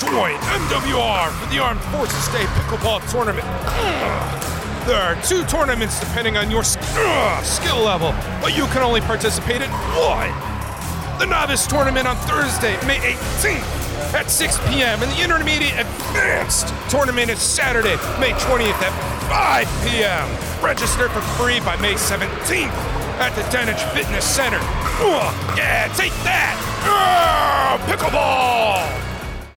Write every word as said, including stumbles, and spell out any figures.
Join M W R for the Armed Forces Day Pickleball Tournament. There are two tournaments depending on your uh, skill level, but you can only participate in one. The Novice Tournament on Thursday, May eighteenth at six p.m. and the Intermediate Advanced Tournament is Saturday, May twentieth at five p.m. Register for free by May seventeenth at the Denich Fitness Center. Uh, yeah, take that! Uh, pickleball!